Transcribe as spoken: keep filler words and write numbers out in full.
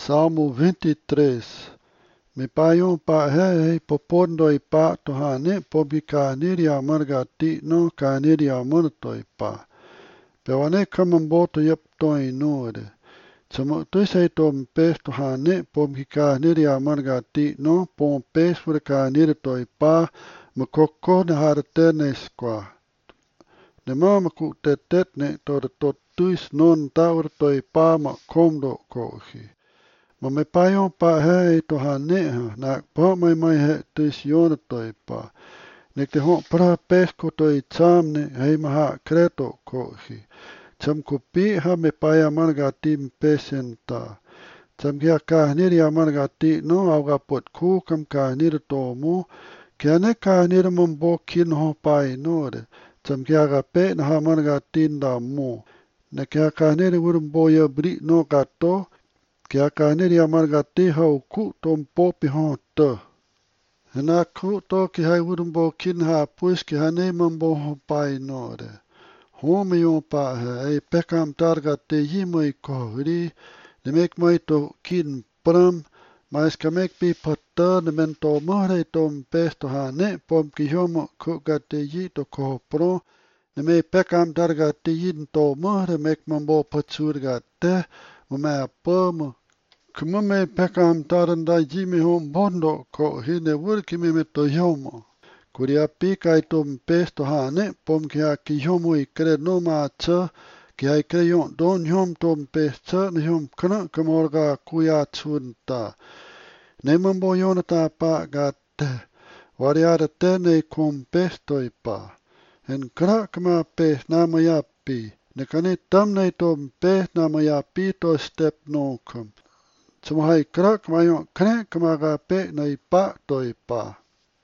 Salmo vinte e três. Me paion pa he popondo i pa tohane pobi kaniri amargati no kaniri amarto i pa. Pewane kamamboto yep to inure. Samo tuisei tom pes tohane pobi kaniri amargati no pom pes for kaniri to i pa makoko ne hartene skwa. Ne mama ku tetet ne to de tot tuis non taur to i pa ma komdo kohi. Ma me paion pa he to ha ne ha na pa mai mai he tuis yona to i pa. Ne te hon pra pesko to i tsam ne hei maha kreto kohi. Tsam ko pi ha me paia marga tim pesen ta. Tsam kia ka niri a marga ti no au ga pot ku kam ka niri to mo. Kia ne ka niri mambo kin ho pai no re. Tsam kia ga pe na ha marga tin da mo. Ne kia ka niri urumbo ya bri no gato. Kia ka niri amargati hau ku tom popi hon te. Hena ku to ki hai urumbo kin ha puis ki hane mambo ho pai no re. Home yon pa he e pekam targa te yimo i kohri. Ne mek mai to kin pram. Mais ka mek pi pata ne men to mahre tom pesto ha ne pom ki homo ku ga te yi to koho pro. Ne me pekam targa te yin to mahre mek mambo patsur ga te. Mo mea pamo. Kuma me pekam taranda jimi hon bondo ko hine wurkimi me to yomo. Kuria pika i tom pesto hane pom ki ha ki yomo i kre no ma tsa ki hai kre yon don yom tom pesto ne yom kana kamorga kuya tsunta. Ne mambo yonata pa ga te. Wariara te ne kom pesto i pa. En kra kama pes nama ya pi. Ne kane tam ne tom pes nama ya pi to step no kom. Tsumahai krak mayon kne kamaga pe na ipa to ipa.